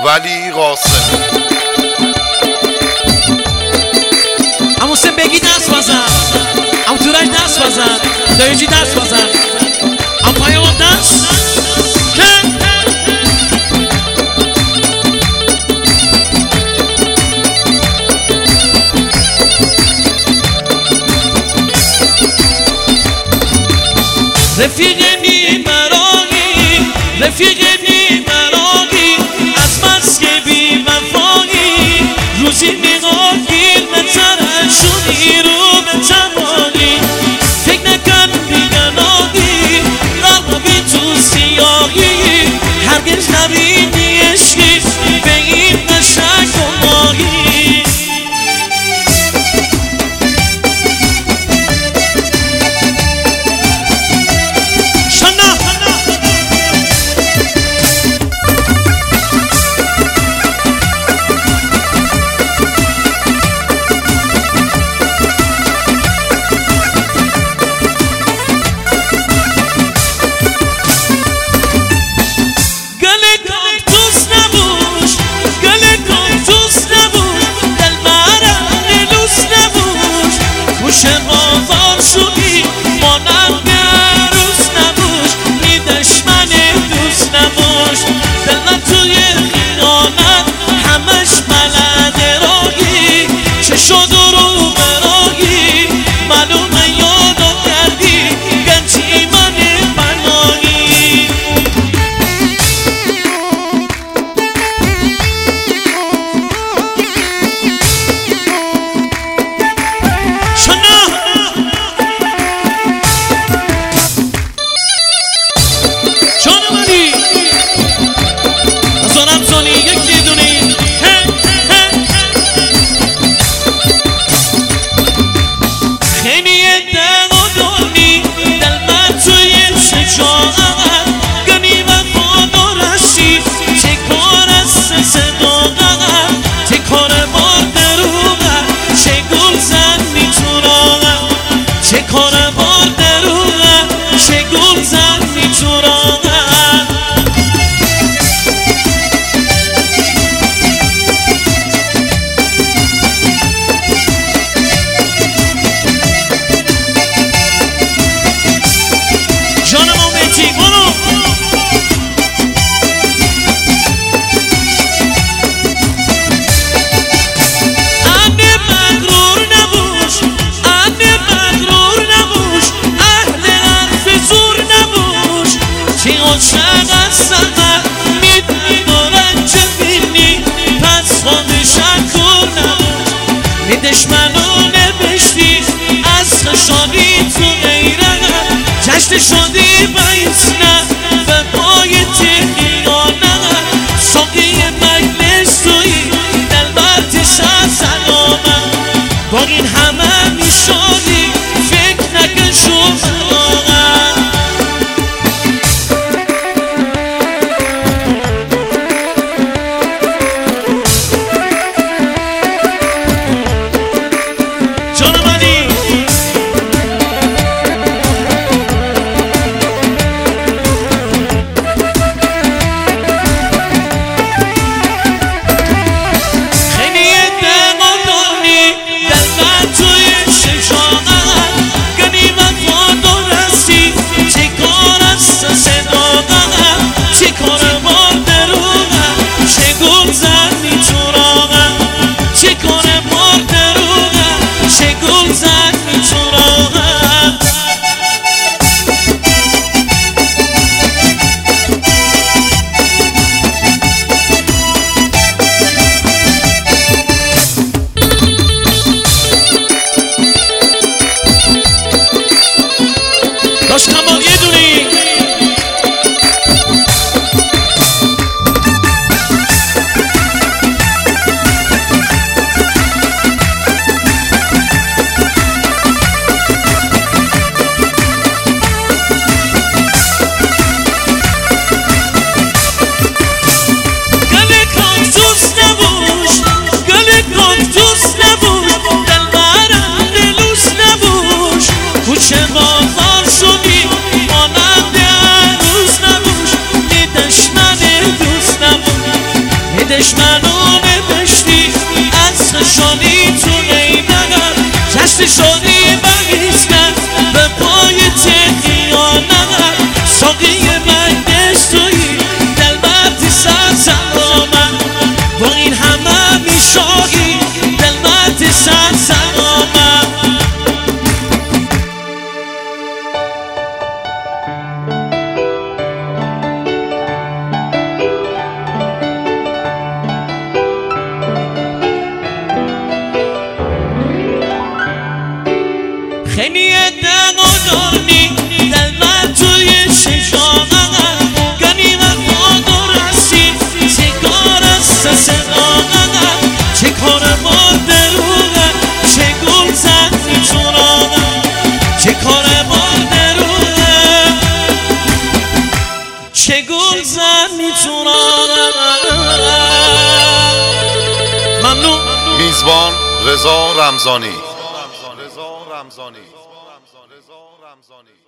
ولی قاسمی. عمو حسین بگی دست بزن، عمو تورج دست بزن، دایجی دست بزن، عمو پایان دست. رفیق بیمرانی، رفیق بیمرانی، از بس که بی‌وفایی، روزی می‌گیر به ترشونی رو به تمانی. فکر نکن بیگناهی، قلبی تو سیاهی، هرگز نبینی عشقی به این قشنگ و ماهی. دلش منو نوشتی از خشانی تو غیبت جشن شادی بگیستن به پای تقیانت ساقی مجلس تویی دلبرتی سرسلامت با این همه میشاهی دلبرتی سرسلامت خیلی دقادانی دلبر توی ششاقت گنی وفادار هستی چه کار است صداقت چه کار با دروغه چه گل زد میتونم چه کار با دروغه چه گل زد میتونم ممنون. میزبان رضا رمضانی.